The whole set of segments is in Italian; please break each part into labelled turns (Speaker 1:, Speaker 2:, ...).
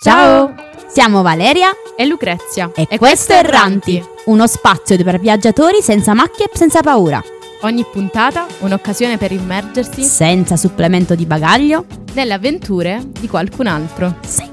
Speaker 1: Ciao! Siamo Valeria
Speaker 2: e Lucrezia
Speaker 1: e questo è Erranti, uno spazio per viaggiatori senza macchie e senza paura.
Speaker 2: Ogni puntata un'occasione per immergersi
Speaker 1: senza supplemento di bagaglio
Speaker 2: nelle avventure di qualcun altro.
Speaker 1: Sì.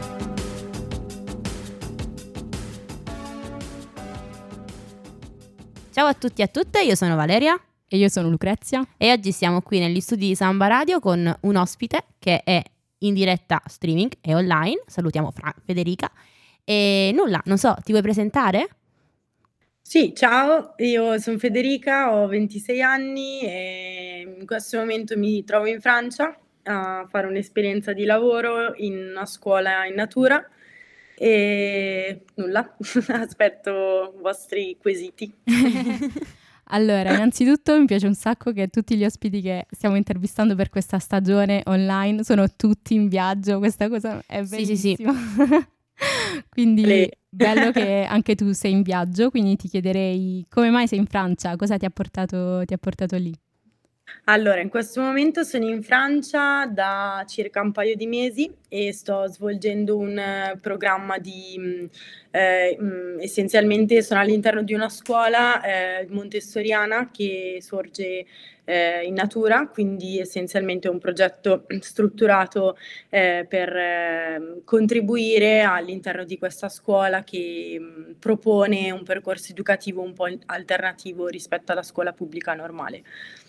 Speaker 1: Ciao a tutti e a tutte, io sono Valeria
Speaker 2: e io sono Lucrezia
Speaker 1: e oggi siamo qui negli studi di Samba Radio con un ospite che è in diretta streaming e online. Salutiamo Federica e nulla, non so, ti vuoi presentare?
Speaker 3: Sì, ciao, io sono Federica, ho 26 anni e in questo momento mi trovo in Francia a fare un'esperienza di lavoro in una scuola in natura e nulla, aspetto i vostri quesiti.
Speaker 2: Allora, innanzitutto mi piace un sacco che tutti gli ospiti che stiamo intervistando per questa stagione online sono tutti in viaggio, questa cosa è bellissima. Sì. Quindi bello che anche tu sei in viaggio, quindi ti chiederei come mai sei in Francia, cosa ti ha portato lì?
Speaker 3: Allora, in questo momento sono in Francia da circa un paio di mesi e sto svolgendo un programma di essenzialmente sono all'interno di una scuola montessoriana che sorge in natura, quindi essenzialmente è un progetto strutturato per contribuire all'interno di questa scuola che propone un percorso educativo un po' alternativo rispetto alla scuola pubblica normale.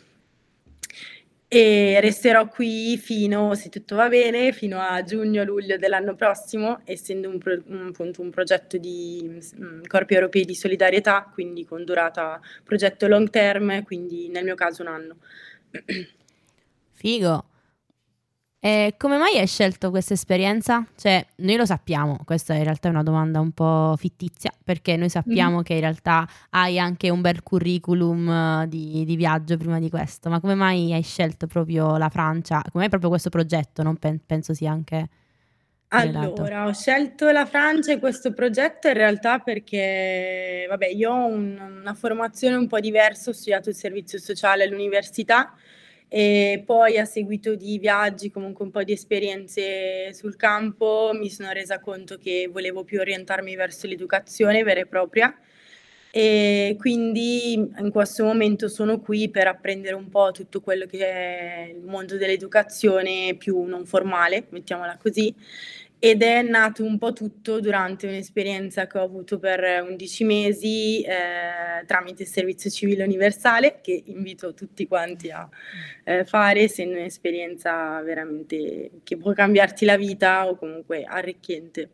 Speaker 3: E resterò qui fino, se tutto va bene, fino a giugno-luglio dell'anno prossimo, essendo un progetto di corpi europei di solidarietà, quindi con durata progetto long term, quindi nel mio caso un anno.
Speaker 1: Figo. E come mai hai scelto questa esperienza? Cioè, noi lo sappiamo, questa in realtà è una domanda un po' fittizia, perché noi sappiamo che in realtà hai anche un bel curriculum di viaggio prima di questo, ma come mai hai scelto proprio la Francia? Come mai proprio questo progetto? Non penso sia anche relato.
Speaker 3: Allora, ho scelto la Francia e questo progetto in realtà perché, vabbè, io ho una formazione un po' diversa, ho studiato il servizio sociale all'università e poi a seguito di viaggi, comunque un po' di esperienze sul campo, mi sono resa conto che volevo più orientarmi verso l'educazione vera e propria e quindi in questo momento sono qui per apprendere un po' tutto quello che è il mondo dell'educazione più non formale, mettiamola così, ed è nato un po' tutto durante un'esperienza che ho avuto per 11 mesi tramite il servizio civile universale, che invito tutti quanti a fare, essendo un'esperienza veramente che può cambiarti la vita o comunque arricchente.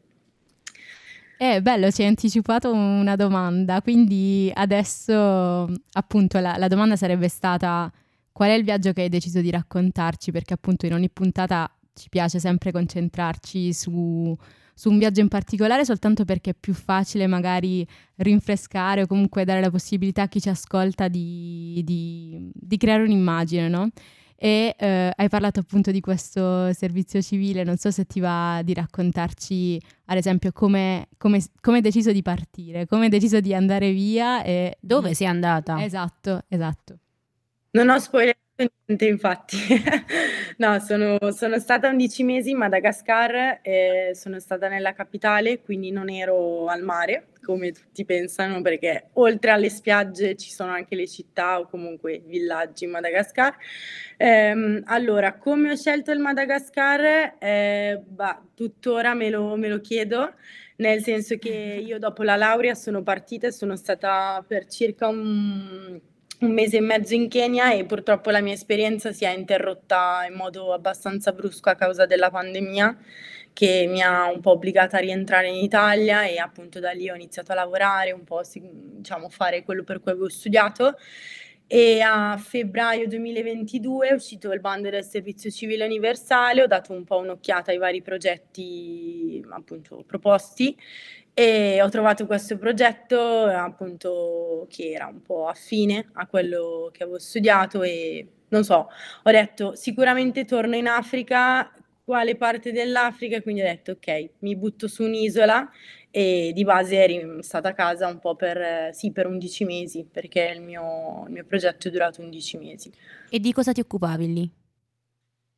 Speaker 2: Bello, ci hai anticipato una domanda, quindi adesso appunto la domanda sarebbe stata: qual è il viaggio che hai deciso di raccontarci? Perché appunto in ogni puntata ci piace sempre concentrarci su un viaggio in particolare, soltanto perché è più facile magari rinfrescare o comunque dare la possibilità a chi ci ascolta di creare un'immagine, no? E hai parlato appunto di questo servizio civile, non so se ti va di raccontarci ad esempio come hai deciso di partire, come hai deciso di andare via e
Speaker 1: dove sei andata?
Speaker 2: Esatto.
Speaker 3: Non ho spoilerato niente, infatti. No, sono stata 11 mesi in Madagascar, sono stata nella capitale, quindi non ero al mare, come tutti pensano, perché oltre alle spiagge ci sono anche le città o comunque villaggi in Madagascar. Allora, come ho scelto il Madagascar? Tuttora me lo chiedo, nel senso che io dopo la laurea sono partita e sono stata per circa un mese e mezzo in Kenya e purtroppo la mia esperienza si è interrotta in modo abbastanza brusco a causa della pandemia, che mi ha un po' obbligata a rientrare in Italia e appunto da lì ho iniziato a lavorare, un po' diciamo fare quello per cui avevo studiato. E a febbraio 2022 è uscito il bando del servizio civile universale, ho dato un po' un'occhiata ai vari progetti appunto proposti e ho trovato questo progetto appunto che era un po' affine a quello che avevo studiato e non so, ho detto sicuramente torno in Africa, quale parte dell'Africa? Quindi ho detto ok, mi butto su un'isola e di base ero stata a casa un po' per 11 mesi, perché il mio progetto è durato 11 mesi.
Speaker 1: E di cosa ti occupavi lì?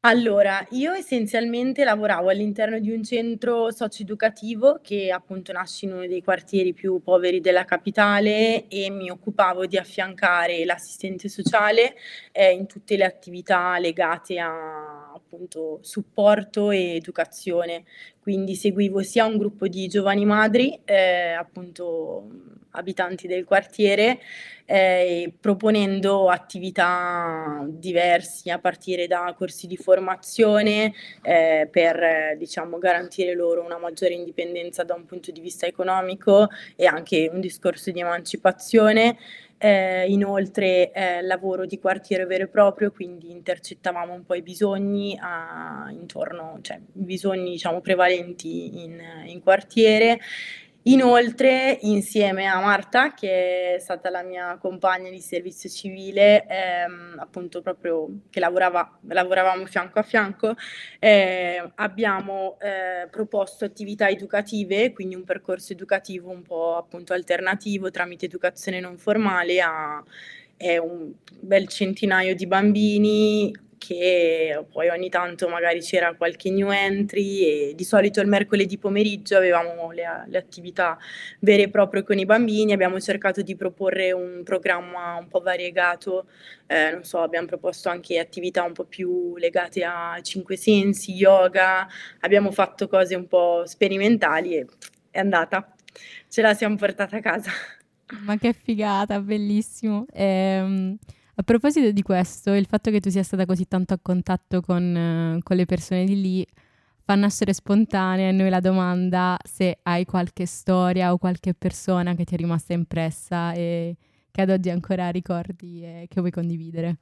Speaker 3: Allora, io essenzialmente lavoravo all'interno di un centro socio-educativo che appunto nasce in uno dei quartieri più poveri della capitale e mi occupavo di affiancare l'assistente sociale in tutte le attività legate a appunto supporto e educazione. Quindi seguivo sia un gruppo di giovani madri, appunto abitanti del quartiere, proponendo attività diversi a partire da corsi di formazione per diciamo, garantire loro una maggiore indipendenza da un punto di vista economico e anche un discorso di emancipazione. Inoltre lavoro di quartiere vero e proprio, quindi intercettavamo un po' i bisogni intorno, cioè i bisogni diciamo prevalenti in quartiere. Inoltre, insieme a Marta, che è stata la mia compagna di servizio civile, appunto proprio che lavoravamo fianco a fianco, abbiamo proposto attività educative, quindi un percorso educativo un po' appunto alternativo tramite educazione non formale a un bel centinaio di bambini che poi ogni tanto magari c'era qualche new entry e di solito il mercoledì pomeriggio avevamo le attività vere e proprie con i bambini, abbiamo cercato di proporre un programma un po' variegato, non so, abbiamo proposto anche attività un po' più legate a cinque sensi, yoga, abbiamo fatto cose un po' sperimentali e è andata, ce la siamo portata a casa.
Speaker 2: Ma che figata, bellissimo. A proposito di questo, il fatto che tu sia stata così tanto a contatto con le persone di lì fa nascere spontanea in noi la domanda se hai qualche storia o qualche persona che ti è rimasta impressa e che ad oggi ancora ricordi e che vuoi condividere.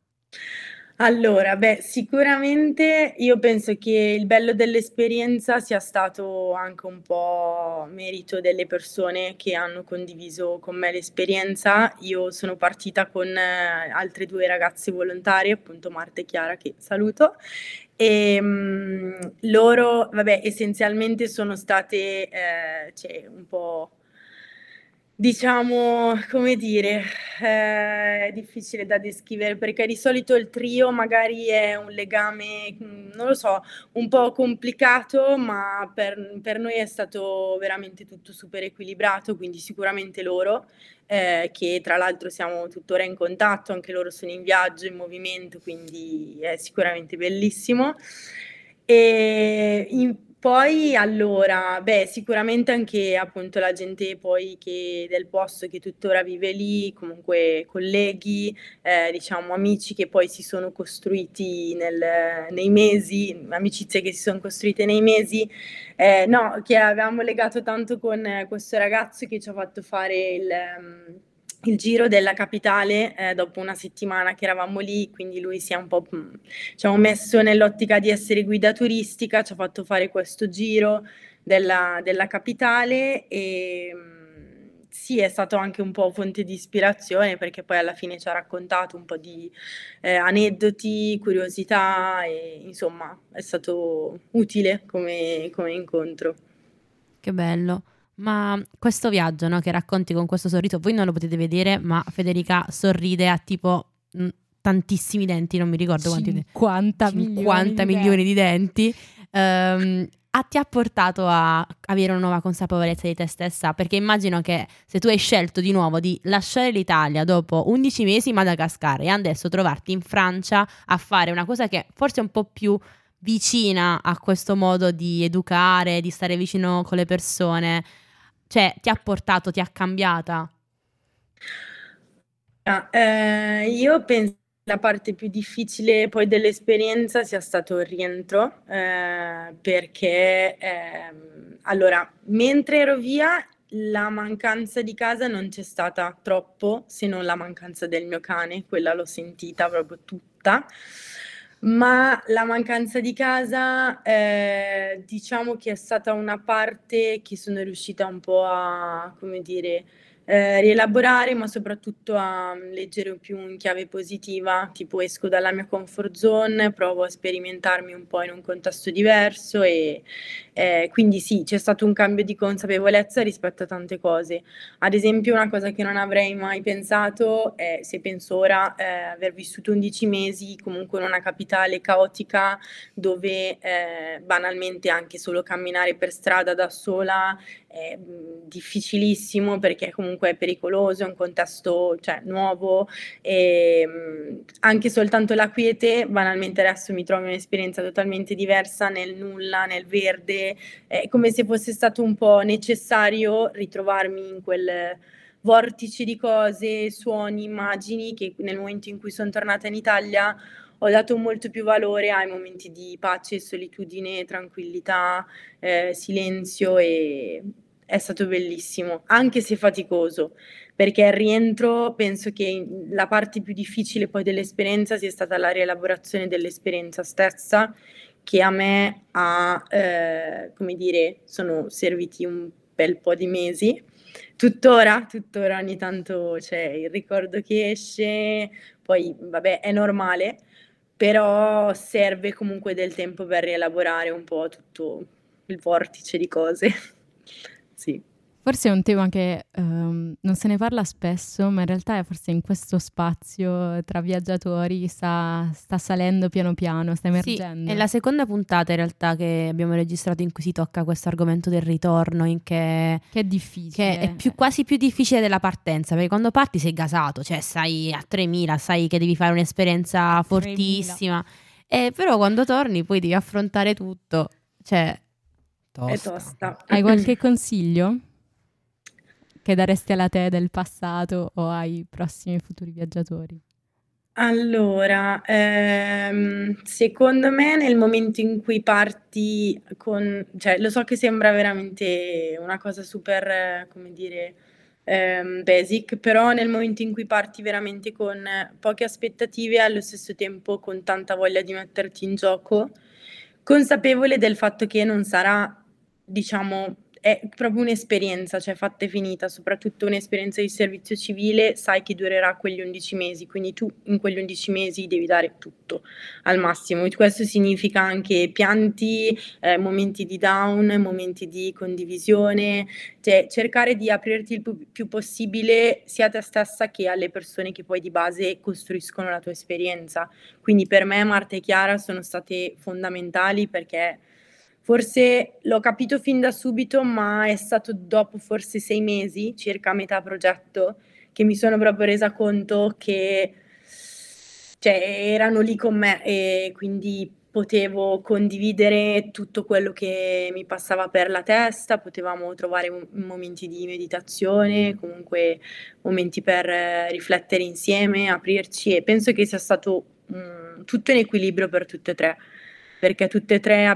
Speaker 3: Allora, beh, sicuramente io penso che il bello dell'esperienza sia stato anche un po' merito delle persone che hanno condiviso con me l'esperienza. Io sono partita con altre due ragazze volontarie, appunto Marta e Chiara, che saluto, e loro, vabbè, essenzialmente sono state, cioè, un po'. Diciamo, come dire, è difficile da descrivere perché di solito il trio magari è un legame, non lo so, un po' complicato, ma per noi è stato veramente tutto super equilibrato, quindi sicuramente loro, che tra l'altro siamo tuttora in contatto, anche loro sono in viaggio, in movimento, quindi è sicuramente bellissimo. Poi allora, beh, sicuramente anche appunto la gente poi del posto che tuttora vive lì, comunque colleghi, diciamo amici che poi si sono costruiti nei mesi, amicizie che si sono costruite nei mesi, no, che avevamo legato tanto con questo ragazzo che ci ha fatto fare il giro della capitale dopo una settimana che eravamo lì, quindi lui si è un po' ci abbiamo messo nell'ottica di essere guida turistica, ci ha fatto fare questo giro della capitale e sì, è stato anche un po' fonte di ispirazione perché poi alla fine ci ha raccontato un po' di aneddoti, curiosità e insomma è stato utile come incontro.
Speaker 1: Che bello. Ma questo viaggio, no, che racconti con questo sorriso, voi non lo potete vedere, ma Federica sorride a tipo tantissimi denti, non mi ricordo quanti
Speaker 2: 50
Speaker 1: 50
Speaker 2: milioni
Speaker 1: milioni di denti. Ti ha portato a avere una nuova consapevolezza di te stessa? Perché immagino che se tu hai scelto di nuovo di lasciare l'Italia dopo 11 mesi in Madagascar e adesso trovarti in Francia a fare una cosa che forse è un po' più vicina a questo modo di educare, di stare vicino con le persone, cioè ti ha portato, ti ha cambiata?
Speaker 3: Io penso che la parte più difficile poi dell'esperienza sia stato il rientro, perché allora, mentre ero via, la mancanza di casa non c'è stata troppo, se non la mancanza del mio cane, quella l'ho sentita proprio tutta. Ma la mancanza di casa, diciamo che è stata una parte che sono riuscita un po' a, come dire, rielaborare, ma soprattutto a leggere più in chiave positiva, tipo esco dalla mia comfort zone, provo a sperimentarmi un po' in un contesto diverso e quindi sì, c'è stato un cambio di consapevolezza rispetto a tante cose. Ad esempio, una cosa che non avrei mai pensato è, se penso ora, aver vissuto 11 mesi comunque in una capitale caotica dove banalmente anche solo camminare per strada da sola è difficilissimo perché comunque è pericoloso, è un contesto, cioè, nuovo e anche soltanto la quiete, banalmente adesso mi trovo in un'esperienza totalmente diversa nel nulla, nel verde, è come se fosse stato un po' necessario ritrovarmi in quel vortice di cose, suoni, immagini che nel momento in cui sono tornata in Italia ho dato molto più valore ai momenti di pace, solitudine, tranquillità, silenzio e è stato bellissimo, anche se faticoso, perché al rientro penso che la parte più difficile poi dell'esperienza sia stata la rielaborazione dell'esperienza stessa, che a me ha, come dire, sono serviti un bel po' di mesi. Tuttora ogni tanto c'è il ricordo che esce, poi vabbè è normale, però serve comunque del tempo per rielaborare un po' tutto il vortice di cose. Sì.
Speaker 2: Forse è un tema che non se ne parla spesso, ma in realtà forse in questo spazio tra viaggiatori sta salendo piano piano, sta
Speaker 1: Sì,
Speaker 2: emergendo.
Speaker 1: è la seconda puntata in realtà che abbiamo registrato in cui si tocca questo argomento del ritorno,
Speaker 2: Che è difficile.
Speaker 1: che è quasi più difficile della partenza, perché quando parti sei gasato, cioè sai a 3000, sai che devi fare un'esperienza fortissima, però quando torni poi devi affrontare tutto, cioè
Speaker 3: È tosta.
Speaker 2: Hai qualche consiglio che daresti alla te del passato o ai prossimi e futuri viaggiatori?
Speaker 3: Allora, secondo me nel momento in cui parti cioè lo so che sembra veramente una cosa super, come dire, basic, però nel momento in cui parti veramente con poche aspettative e allo stesso tempo con tanta voglia di metterti in gioco, consapevole del fatto che non sarà, diciamo, è proprio un'esperienza, cioè fatta e finita, soprattutto un'esperienza di servizio civile, sai che durerà quegli 11 mesi, quindi tu in quegli 11 mesi devi dare tutto al massimo. E questo significa anche pianti, momenti di down, momenti di condivisione, cioè cercare di aprirti il più possibile sia a te stessa che alle persone che poi di base costruiscono la tua esperienza. Quindi per me Marta e Chiara sono state fondamentali perché forse l'ho capito fin da subito, ma è stato dopo forse 6 mesi, circa a metà progetto, che mi sono proprio resa conto che, cioè, erano lì con me e quindi potevo condividere tutto quello che mi passava per la testa, potevamo trovare momenti di meditazione, comunque momenti per riflettere insieme, aprirci e penso che sia stato tutto in equilibrio per tutte e tre, perché tutte e tre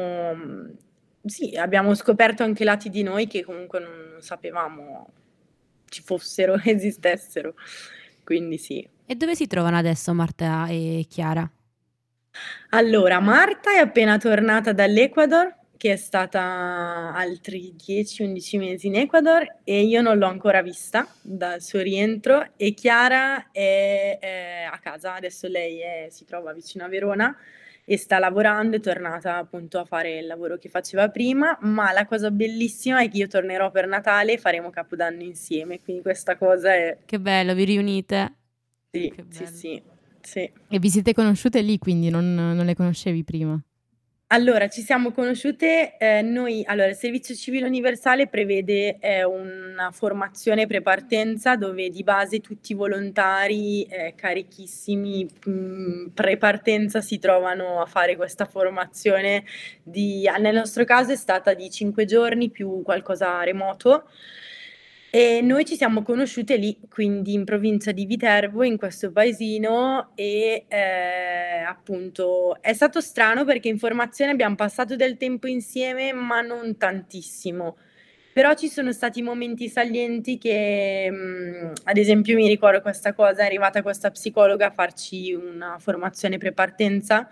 Speaker 3: abbiamo scoperto anche lati di noi che comunque non sapevamo ci fossero, esistessero. Quindi sì.
Speaker 1: E dove si trovano adesso Marta e Chiara?
Speaker 3: Allora, Marta è appena tornata dall'Ecuador, che è stata altri 10-11 mesi in Ecuador e io non l'ho ancora vista dal suo rientro e Chiara è a casa, adesso lei si trova vicino a Verona e sta lavorando, è tornata appunto a fare il lavoro che faceva prima, ma la cosa bellissima è che io tornerò per Natale e faremo Capodanno insieme, quindi questa cosa è...
Speaker 1: Che bello, vi riunite?
Speaker 3: Sì,
Speaker 1: Che
Speaker 3: sì,
Speaker 1: bello.
Speaker 3: sì.
Speaker 2: E vi siete conosciute lì, quindi non le conoscevi prima?
Speaker 3: Allora, ci siamo conosciute, allora il servizio civile universale prevede una formazione pre-partenza dove di base tutti i volontari carichissimi pre-partenza si trovano a fare questa formazione nel nostro caso è stata di 5 giorni più qualcosa remoto. E noi ci siamo conosciute lì, quindi in provincia di Viterbo, in questo paesino e appunto è stato strano perché in formazione abbiamo passato del tempo insieme, ma non tantissimo. Però ci sono stati momenti salienti che, ad esempio, mi ricordo questa cosa, è arrivata questa psicologa a farci una formazione pre-partenza,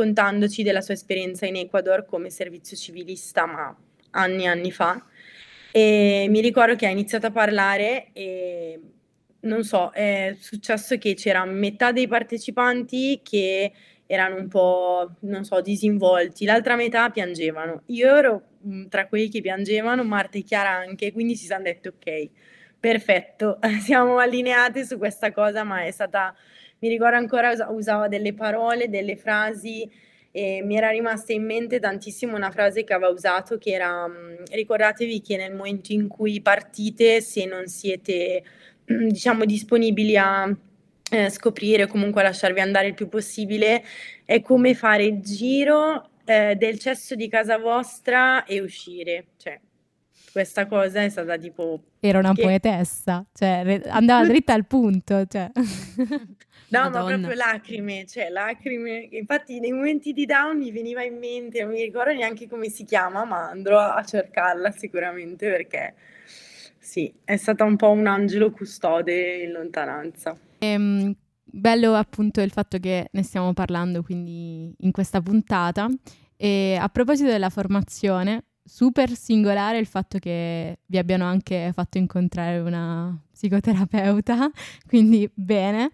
Speaker 3: raccontandoci della sua esperienza in Ecuador come servizio civilista, ma anni e anni fa. E mi ricordo che ha iniziato a parlare e non so, è successo che c'era metà dei partecipanti che erano un po', non so, disinvolti, l'altra metà piangevano. Io ero tra quelli che piangevano, Marta e Chiara anche, quindi ci siamo detti ok, perfetto, siamo allineate su questa cosa, ma è stata, mi ricordo ancora, usava delle parole, delle frasi e mi era rimasta in mente tantissimo una frase che aveva usato che era ricordatevi che nel momento in cui partite, se non siete diciamo disponibili a scoprire o comunque a lasciarvi andare il più possibile, è come fare il giro del cesso di casa vostra e uscire. Cioè, questa cosa è stata tipo...
Speaker 2: Era una
Speaker 3: che
Speaker 2: poetessa, cioè andava dritta al punto, cioè.
Speaker 3: No, ma
Speaker 1: Madonna.
Speaker 3: proprio lacrime, cioè lacrime. Infatti nei momenti di down mi veniva in mente, non mi ricordo neanche come si chiama, ma andrò a cercarla sicuramente perché sì, è stata un po' un angelo custode in lontananza.
Speaker 2: Bello appunto il fatto che ne stiamo parlando quindi in questa puntata. E a proposito della formazione, super singolare il fatto che vi abbiano anche fatto incontrare una psicoterapeuta, quindi bene.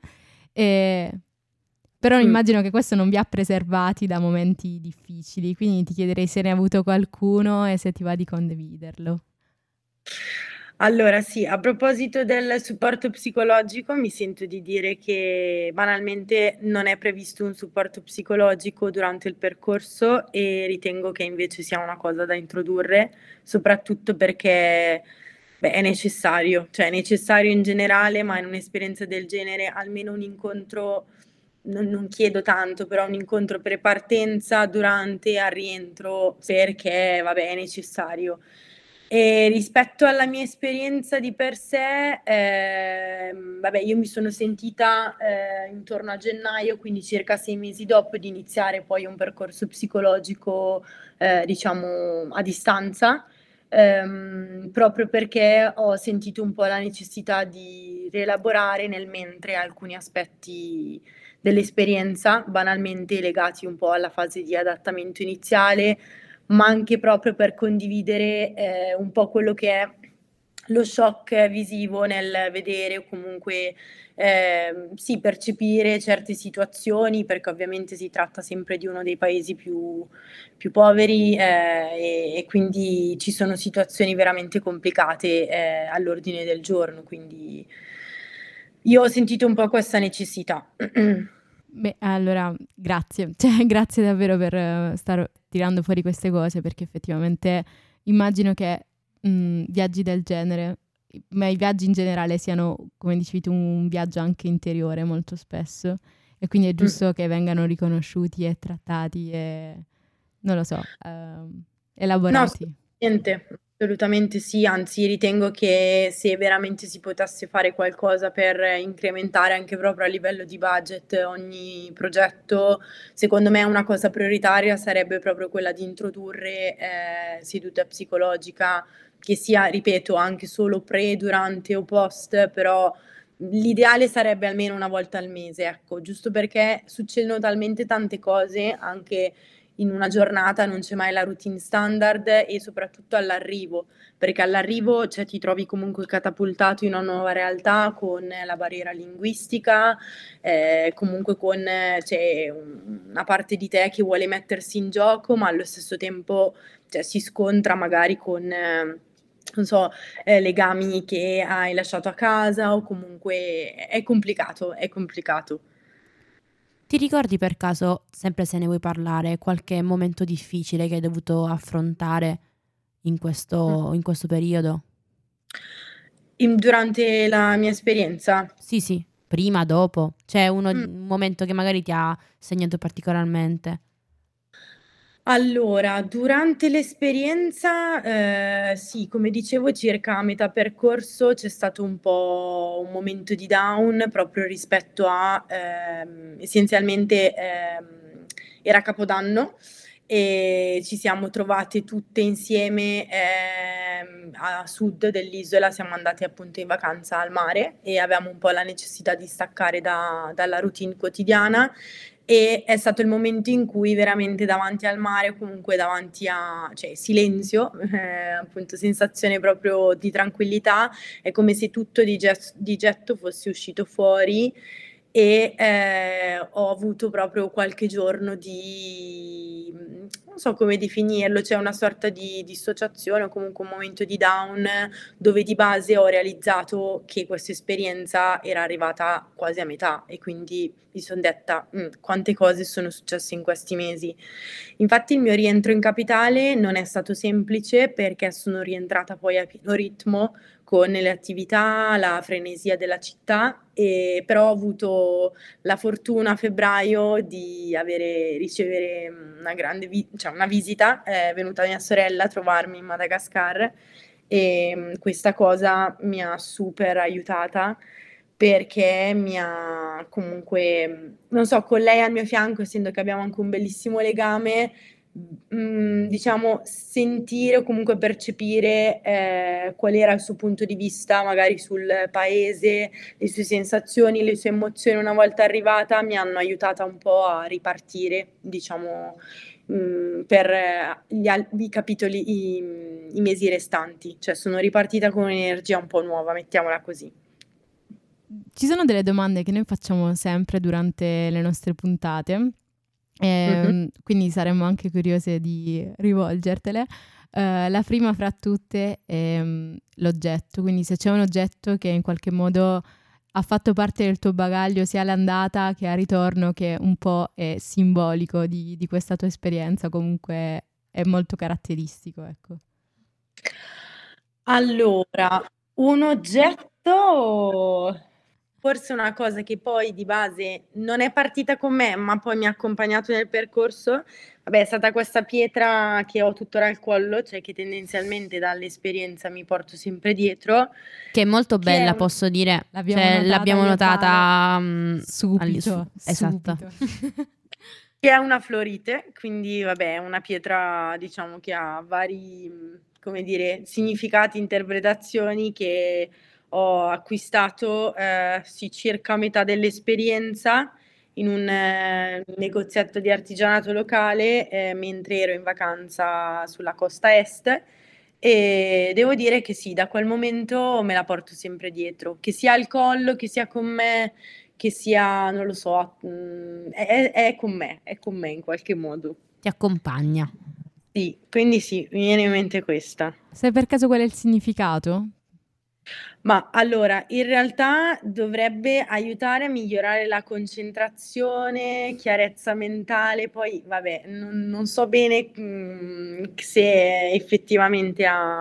Speaker 2: Però immagino che questo non vi ha preservati da momenti difficili, quindi ti chiederei se ne hai avuto qualcuno e se ti va di condividerlo.
Speaker 3: Allora sì, a proposito del supporto psicologico, mi sento di dire che banalmente non è previsto un supporto psicologico durante il percorso e ritengo che invece sia una cosa da introdurre, soprattutto perché beh, è necessario, cioè è necessario in generale, ma in un'esperienza del genere almeno un incontro, non chiedo tanto, però un incontro pre-partenza, durante e al rientro, perché vabbè, è necessario. E rispetto alla mia esperienza di per sé, vabbè, io mi sono sentita intorno a gennaio, quindi circa 6 mesi dopo di iniziare poi un percorso psicologico, diciamo, a distanza, proprio perché ho sentito un po' la necessità di rielaborare nel mentre alcuni aspetti dell'esperienza, banalmente legati un po' alla fase di adattamento iniziale, ma anche proprio per condividere un po' quello che è lo shock visivo nel vedere o comunque sì, percepire certe situazioni, perché ovviamente si tratta sempre di uno dei paesi più poveri e quindi ci sono situazioni veramente complicate all'ordine del giorno, quindi io ho sentito un po' questa necessità.
Speaker 2: Beh, allora, grazie, cioè, grazie davvero per stare tirando fuori queste cose, perché effettivamente immagino che viaggi del genere, ma i viaggi in generale siano, come dicevi tu, un viaggio anche interiore molto spesso, e quindi è giusto che vengano riconosciuti e trattati e, non lo so,
Speaker 3: No,
Speaker 2: elaborati.
Speaker 3: assolutamente sì, anzi ritengo che se veramente si potesse fare qualcosa per incrementare anche proprio a livello di budget ogni progetto, secondo me una cosa prioritaria sarebbe proprio quella di introdurre seduta psicologica che sia, ripeto, anche solo pre, durante o post, però l'ideale sarebbe almeno una volta al mese, ecco, giusto perché succedono talmente tante cose anche in una giornata, non c'è mai la routine standard e soprattutto all'arrivo, perché all'arrivo cioè, ti trovi comunque catapultato in una nuova realtà con la barriera linguistica, comunque con c'è una parte di te che vuole mettersi in gioco, ma allo stesso tempo cioè, si scontra magari con... non so, legami che hai lasciato a casa o comunque è complicato, è complicato.
Speaker 1: Ti ricordi per caso, sempre se ne vuoi parlare, qualche momento difficile che hai dovuto affrontare in questo periodo?
Speaker 3: Durante la mia esperienza?
Speaker 1: Sì, sì, prima, dopo. C'è
Speaker 3: Mm.
Speaker 1: un momento che magari ti ha segnato particolarmente.
Speaker 3: Allora, durante l'esperienza, sì, come dicevo, circa a metà percorso c'è stato un po' un momento di down proprio rispetto a, essenzialmente, era Capodanno e ci siamo trovate tutte insieme a sud dell'isola, siamo andate appunto in vacanza al mare e avevamo un po' la necessità di staccare dalla routine quotidiana e è stato il momento in cui veramente davanti al mare, o comunque davanti a, cioè, silenzio, appunto sensazione proprio di tranquillità, è come se tutto di getto fosse uscito fuori e ho avuto proprio qualche giorno di, non so come definirlo, c'è una sorta di dissociazione o comunque un momento di down dove di base ho realizzato che questa esperienza era arrivata quasi a metà e quindi mi sono detta quante cose sono successe in questi mesi. Infatti il mio rientro in capitale non è stato semplice perché sono rientrata poi a pieno ritmo con le attività, la frenesia della città, però ho avuto la fortuna a febbraio di ricevere una grande cioè una visita, è venuta mia sorella a trovarmi in Madagascar e questa cosa mi ha super aiutata perché mi ha comunque, non so, con lei al mio fianco, essendo che abbiamo anche un bellissimo legame, diciamo, sentire o comunque percepire qual era il suo punto di vista magari sul paese, le sue sensazioni, le sue emozioni una volta arrivata mi hanno aiutata un po' a ripartire, diciamo, per i capitoli, i mesi restanti, cioè sono ripartita con un'energia un po' nuova, mettiamola così.
Speaker 2: Ci sono delle domande che noi facciamo sempre durante le nostre puntate, quindi saremmo anche curiose di rivolgertele. La prima fra tutte è l'oggetto, quindi se c'è un oggetto che in qualche modo ha fatto parte del tuo bagaglio sia all'andata che al ritorno, che un po' è simbolico di questa tua esperienza, comunque è molto caratteristico, ecco.
Speaker 3: Allora, un oggetto, forse una cosa che poi di base non è partita con me, ma poi mi ha accompagnato nel percorso, vabbè, è stata questa pietra che ho tuttora al collo, cioè che tendenzialmente dall'esperienza mi porto sempre dietro.
Speaker 1: Che è molto
Speaker 3: Che è
Speaker 1: bella,
Speaker 3: un-
Speaker 1: posso dire.
Speaker 2: L'abbiamo
Speaker 1: Cioè,
Speaker 2: notata
Speaker 1: l'abbiamo
Speaker 2: io e
Speaker 1: notata
Speaker 2: Vale subito,
Speaker 1: esatto.
Speaker 2: subito.
Speaker 3: Che è una florite, quindi vabbè, è una pietra, diciamo, che ha vari, come dire, significati, interpretazioni che ho acquistato, sì, circa a metà dell'esperienza in un negozietto di artigianato locale, mentre ero in vacanza sulla costa est. E devo dire che sì, da quel momento me la porto sempre dietro, che sia al collo, che sia con me, che sia, non lo so, è con me in qualche modo.
Speaker 1: Ti accompagna.
Speaker 3: Sì, quindi sì, mi viene in mente questa.
Speaker 2: Sai per caso qual è il significato?
Speaker 3: Ma allora, in realtà dovrebbe aiutare a migliorare la concentrazione, chiarezza mentale, poi vabbè, non so bene se effettivamente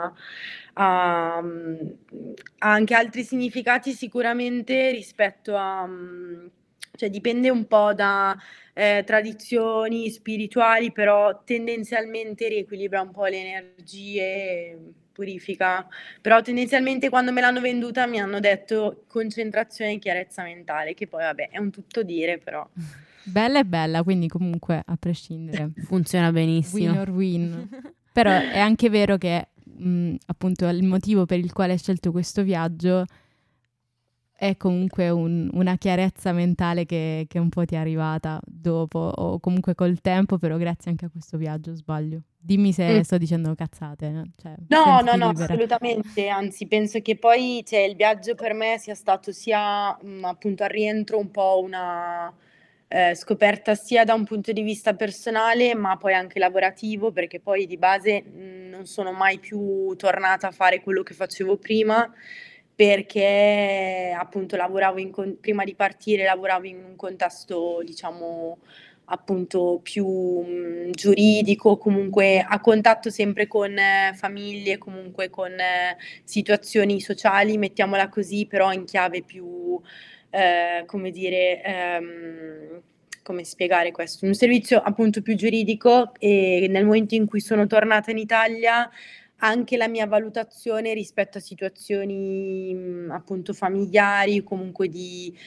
Speaker 3: ha anche altri significati sicuramente rispetto cioè dipende un po' da tradizioni spirituali, però tendenzialmente riequilibra un po' le energie, purifica. Però tendenzialmente quando me l'hanno venduta mi hanno detto concentrazione e chiarezza mentale, che poi vabbè è un tutto dire, però.
Speaker 2: Bella e bella, quindi comunque a prescindere.
Speaker 1: Funziona benissimo.
Speaker 2: Win or win. Però è anche vero che appunto il motivo per il quale hai scelto questo viaggio è comunque una chiarezza mentale che un po' ti è arrivata dopo o comunque col tempo, però grazie anche a questo viaggio, sbaglio. Dimmi se sto dicendo cazzate. Cioè,
Speaker 3: No,
Speaker 2: sentiti
Speaker 3: no,
Speaker 2: libera.
Speaker 3: assolutamente, anzi penso che poi cioè, il viaggio per me sia stato sia appunto al rientro un po' una scoperta sia da un punto di vista personale ma poi anche lavorativo perché poi di base non sono mai più tornata a fare quello che facevo prima perché appunto prima di partire lavoravo in un contesto diciamo appunto più giuridico, comunque a contatto sempre con famiglie, comunque con situazioni sociali, mettiamola così, però in chiave più, come dire, come spiegare questo? Un servizio appunto più giuridico e nel momento in cui sono tornata in Italia anche la mia valutazione rispetto a situazioni appunto familiari, comunque di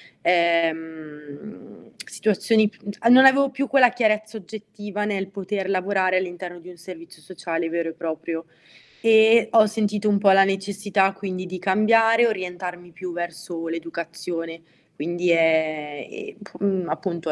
Speaker 3: situazioni, non avevo più quella chiarezza oggettiva nel poter lavorare all'interno di un servizio sociale vero e proprio. E ho sentito un po' la necessità quindi di cambiare, orientarmi più verso l'educazione. Quindi appunto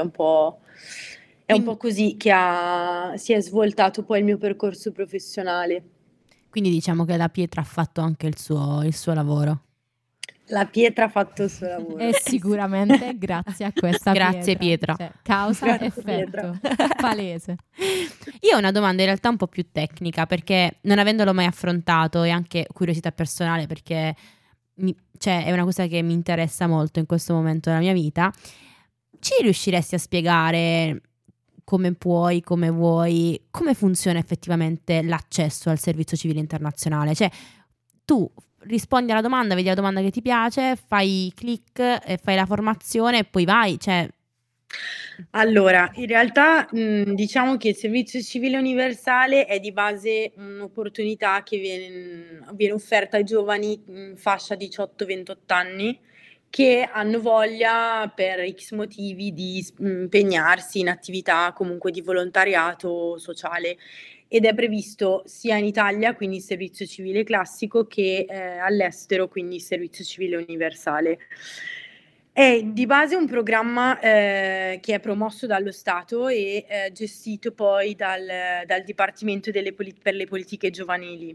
Speaker 3: è un po' così che si è svoltato poi il mio percorso professionale.
Speaker 1: Quindi diciamo che la pietra ha fatto anche il suo lavoro.
Speaker 3: La pietra ha fatto il suo lavoro.
Speaker 2: E sicuramente grazie a questa
Speaker 1: Grazie Pietra.
Speaker 2: Cioè, causa
Speaker 3: Grazie,
Speaker 2: effetto,
Speaker 3: Pietra.
Speaker 2: palese.
Speaker 1: Io ho una domanda in realtà un po' più tecnica, perché non avendolo mai affrontato e anche curiosità personale, perché cioè, è una cosa che mi interessa molto in questo momento della mia vita, ci riusciresti a spiegare come puoi, come vuoi, come funziona effettivamente l'accesso al servizio civile internazionale? Cioè, tu rispondi alla domanda, vedi la domanda che ti piace, fai click e fai la formazione e poi vai, cioè...
Speaker 3: Allora, in realtà diciamo che il servizio civile universale è di base un'opportunità che viene offerta ai giovani in fascia 18-28 anni che hanno voglia per X motivi di impegnarsi in attività comunque di volontariato sociale, ed è previsto sia in Italia, quindi il servizio civile classico, che all'estero, quindi il servizio civile universale. È di base un programma che è promosso dallo Stato e gestito poi dal Dipartimento per le politiche giovanili.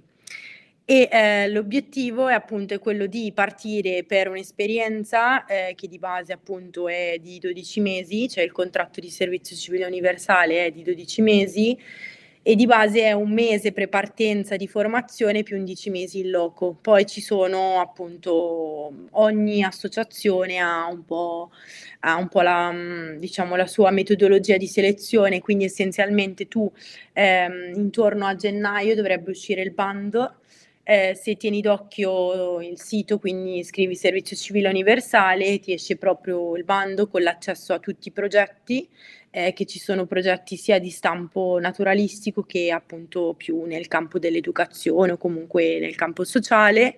Speaker 3: E l'obiettivo è appunto quello di partire per un'esperienza che di base appunto è di 12 mesi, cioè il contratto di servizio civile universale è di 12 mesi e di base è un mese pre-partenza di formazione più 11 mesi in loco. Poi ci sono appunto, ogni associazione ha un po' diciamo, la sua metodologia di selezione, quindi essenzialmente tu intorno a gennaio dovrebbe uscire il bando. Se tieni d'occhio il sito, quindi scrivi Servizio Civile Universale, ti esce proprio il bando con l'accesso a tutti i progetti, che ci sono progetti sia di stampo naturalistico che appunto più nel campo dell'educazione o comunque nel campo sociale.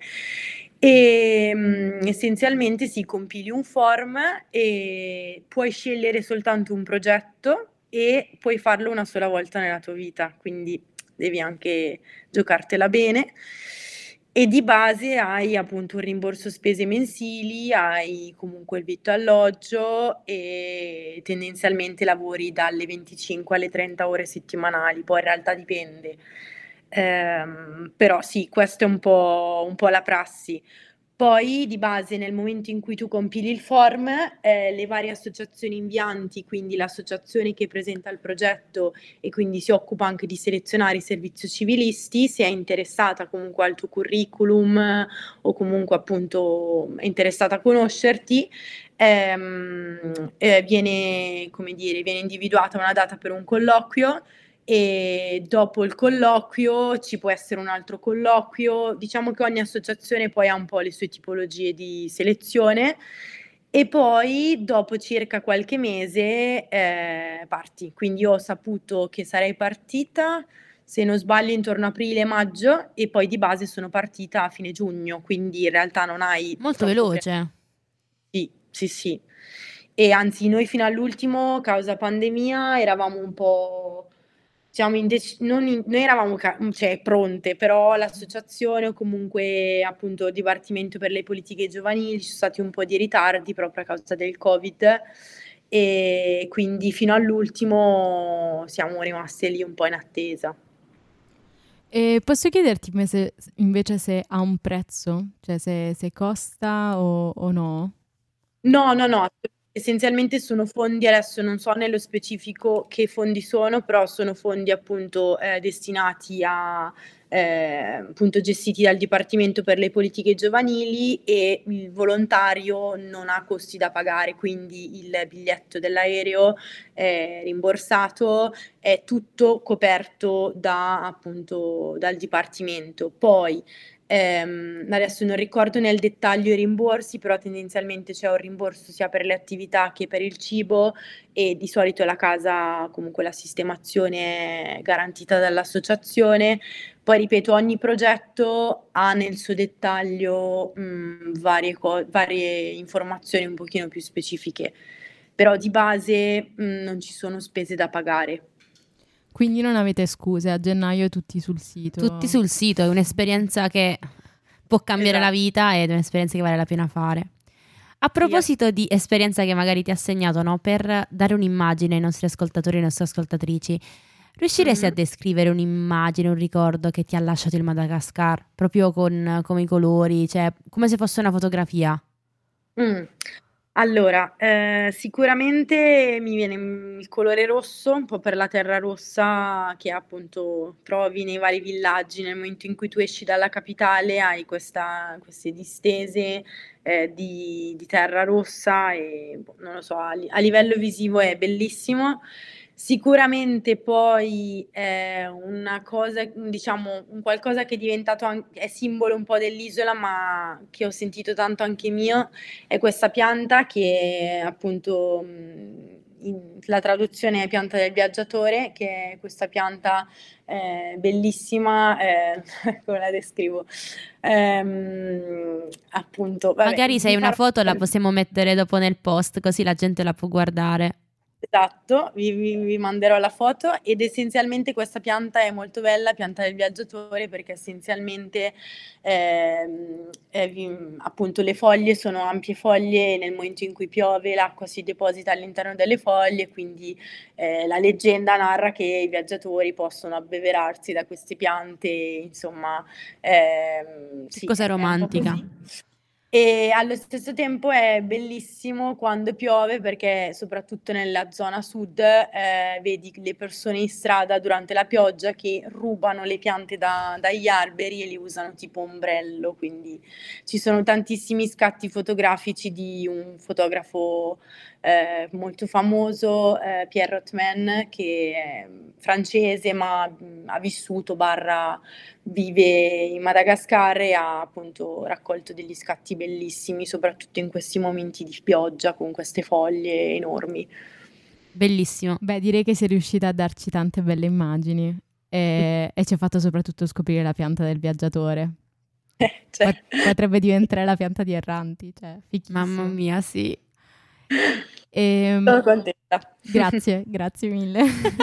Speaker 3: E essenzialmente si compili un form e puoi scegliere soltanto un progetto e puoi farlo una sola volta nella tua vita, quindi devi anche giocartela bene. E di base hai appunto un rimborso spese mensili, hai comunque il vitto e alloggio e tendenzialmente lavori dalle 25 alle 30 ore settimanali, poi in realtà dipende. Però sì, questa è un po' la prassi. Poi di base nel momento in cui tu compili il form, le varie associazioni invianti, quindi l'associazione che presenta il progetto e quindi si occupa anche di selezionare i servizio civilisti, se è interessata comunque al tuo curriculum o comunque appunto è interessata a conoscerti, viene, come dire, viene individuata una data per un colloquio. E dopo il colloquio ci può essere un altro colloquio, diciamo che ogni associazione poi ha un po' le sue tipologie di selezione e poi dopo circa qualche mese parti. Quindi io ho saputo che sarei partita, se non sbaglio, intorno a aprile-maggio e poi di base sono partita a fine giugno, quindi in realtà non hai
Speaker 1: Molto
Speaker 3: troppo
Speaker 1: veloce.
Speaker 3: Sì. E anzi, noi fino all'ultimo, causa pandemia, eravamo un po', diciamo, noi eravamo cioè, pronte, però l'associazione o comunque appunto il Dipartimento per le politiche giovanili ci sono stati un po' di ritardi proprio a causa del Covid e quindi fino all'ultimo siamo rimaste lì un po' in attesa.
Speaker 2: E posso chiederti invece se ha un prezzo? Cioè se costa o no?
Speaker 3: No, essenzialmente sono fondi, adesso non so nello specifico che fondi sono, però sono fondi appunto destinati a appunto gestiti dal Dipartimento per le politiche giovanili e il volontario non ha costi da pagare, quindi il biglietto dell'aereo è rimborsato, è tutto coperto appunto dal Dipartimento. Poi adesso non ricordo nel dettaglio i rimborsi, però tendenzialmente c'è un rimborso sia per le attività che per il cibo e di solito la casa, comunque la sistemazione è garantita dall'associazione. Poi ripeto, ogni progetto ha nel suo dettaglio varie informazioni un pochino più specifiche, però di base non ci sono spese da pagare.
Speaker 2: Quindi non avete scuse, a gennaio tutti sul sito.
Speaker 1: Tutti sul sito, è un'esperienza che può cambiare la
Speaker 3: Esatto.
Speaker 1: vita ed è un'esperienza che vale la pena fare. A proposito di esperienza che magari ti ha segnato, no? Per dare un'immagine ai nostri ascoltatori e alle nostre ascoltatrici, riusciresti a descrivere un'immagine, un ricordo che ti ha lasciato il Madagascar, proprio come i colori, cioè come se fosse una fotografia?
Speaker 3: Mm. Allora, sicuramente mi viene il colore rosso, un po' per la terra rossa che appunto trovi nei vari villaggi. Nel momento in cui tu esci dalla capitale hai queste distese di terra rossa e non lo so, a livello visivo è bellissimo. Sicuramente poi una cosa, diciamo, un qualcosa che è diventato è simbolo un po' dell'isola, ma che ho sentito tanto anche mio, è questa pianta che appunto la traduzione è pianta del viaggiatore, che è questa pianta bellissima, come la descrivo? Appunto, vabbè,
Speaker 1: Magari se hai una foto la possiamo mettere dopo nel post, così la gente la può guardare.
Speaker 3: Esatto, vi manderò la foto ed essenzialmente questa pianta è molto bella, pianta del viaggiatore, perché essenzialmente appunto le foglie sono ampie foglie e nel momento in cui piove l'acqua si deposita all'interno delle foglie, quindi la leggenda narra che i viaggiatori possono abbeverarsi da queste piante, insomma, sì,
Speaker 1: Cosa
Speaker 3: è un po'
Speaker 1: romantica.
Speaker 3: così. E allo stesso tempo è bellissimo quando piove perché soprattutto nella zona sud vedi le persone in strada durante la pioggia che rubano le piante dagli alberi e li usano tipo ombrello, quindi ci sono tantissimi scatti fotografici di un fotografo molto famoso, Pierre Rothman, che è francese ma ha vissuto barra vive in Madagascar e ha appunto raccolto degli scatti bellissimi, soprattutto in questi momenti di pioggia con queste foglie enormi.
Speaker 1: Bellissimo.
Speaker 2: Beh, direi che sei riuscita a darci tante belle immagini e ci ha fatto soprattutto scoprire la pianta del viaggiatore.
Speaker 3: Cioè.
Speaker 2: Potrebbe diventare la pianta di Erranti, cioè, fichissimo.
Speaker 1: Mamma mia, sì.
Speaker 3: Sono contenta.
Speaker 2: Grazie mille.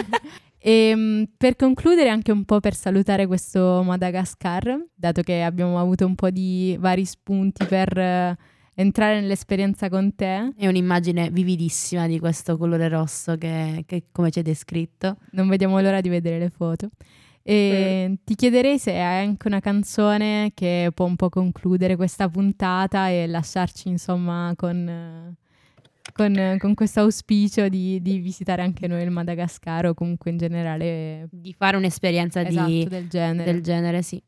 Speaker 2: Per concludere, anche un po' per salutare questo Madagascar, dato che abbiamo avuto un po' di vari spunti per entrare nell'esperienza con te.
Speaker 1: È un'immagine vividissima di questo colore rosso che come ci hai descritto.
Speaker 2: Non vediamo l'ora di vedere le foto. E ti chiederei se hai anche una canzone che può un po' concludere questa puntata e lasciarci insomma con questo auspicio di visitare anche noi il Madagascar o comunque in generale
Speaker 1: di fare un'esperienza
Speaker 2: del genere,
Speaker 1: sì.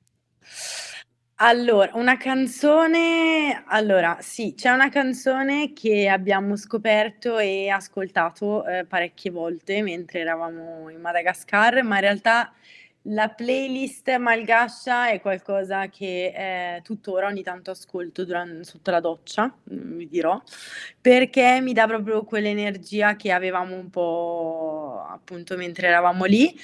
Speaker 3: Allora, una canzone, sì, c'è una canzone che abbiamo scoperto e ascoltato parecchie volte mentre eravamo in Madagascar, ma in realtà la playlist malgascia è qualcosa che tuttora ogni tanto ascolto sotto la doccia, vi dirò, perché mi dà proprio quell'energia che avevamo un po' appunto mentre eravamo lì.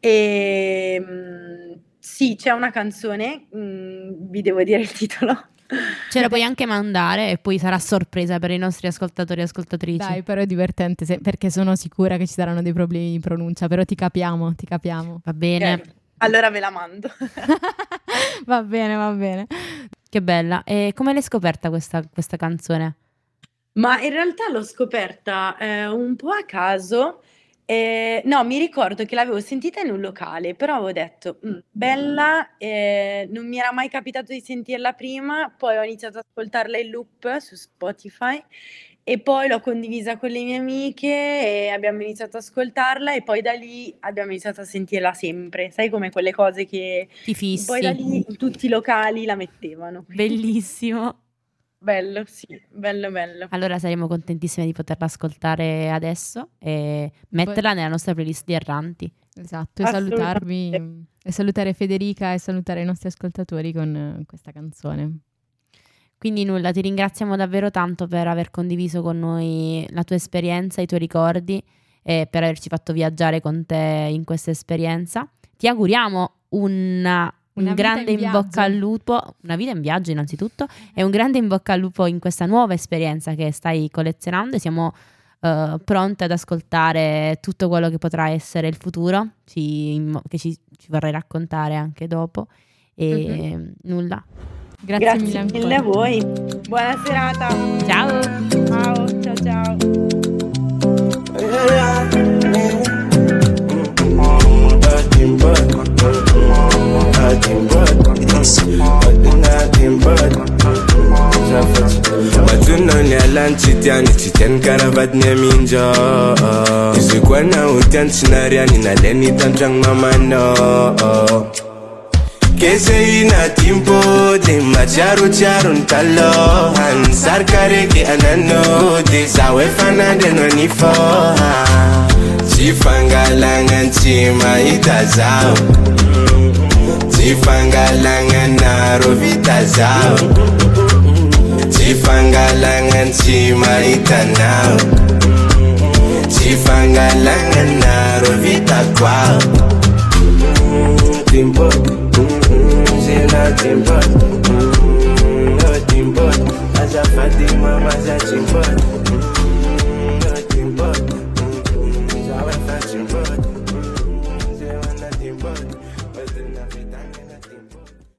Speaker 3: E sì, c'è una canzone, vi devo dire il titolo.
Speaker 1: Ce la puoi anche mandare e poi sarà sorpresa per i nostri ascoltatori e ascoltatrici.
Speaker 2: Dai, però è divertente perché sono sicura che ci saranno dei problemi di pronuncia, però ti capiamo.
Speaker 1: Va bene.
Speaker 3: Okay. Allora ve la mando.
Speaker 2: Va bene.
Speaker 1: Che bella. E come l'hai scoperta questa canzone?
Speaker 3: Ma in realtà l'ho scoperta un po' a caso. No, mi ricordo che l'avevo sentita in un locale, però avevo detto, bella, non mi era mai capitato di sentirla prima, poi ho iniziato ad ascoltarla in loop su Spotify e poi l'ho condivisa con le mie amiche e abbiamo iniziato ad ascoltarla e poi da lì abbiamo iniziato a sentirla sempre. Sai come quelle cose che
Speaker 1: Ti fissi.
Speaker 3: poi da lì in tutti i locali la mettevano.
Speaker 1: Bellissimo.
Speaker 3: Bello, sì, bello.
Speaker 1: Allora saremo contentissime di poterla ascoltare adesso e metterla nella nostra playlist di Erranti.
Speaker 2: Esatto, e salutarvi e salutare Federica e salutare i nostri ascoltatori con questa canzone.
Speaker 1: Quindi nulla, ti ringraziamo davvero tanto per aver condiviso con noi la tua esperienza, i tuoi ricordi e per averci fatto viaggiare con te in questa esperienza. Ti auguriamo una Un grande in bocca al lupo, una vita in viaggio innanzitutto, e un grande in bocca al lupo in questa nuova esperienza che stai collezionando. Siamo pronte ad ascoltare tutto quello che potrà essere il futuro, che ci vorrai raccontare anche dopo. E nulla.
Speaker 3: Grazie mille a voi. Buona serata.
Speaker 1: Ciao.
Speaker 3: Ciao, ciao.
Speaker 4: Matunoni alanchitiani chiten karavatne minjo Isikwana utian sinariani na leni tanjang mamano Kese ina timpo de macharu charun talo Hansar kareke anano de sawe fanade no nifoha Chifangalangan chima itazao Chifangalangan naro vitazao Chifangalangan chima itanao Chifangalangan naro vitakwao Timbo Zena timbo No timbo Aza Fatima maza timbo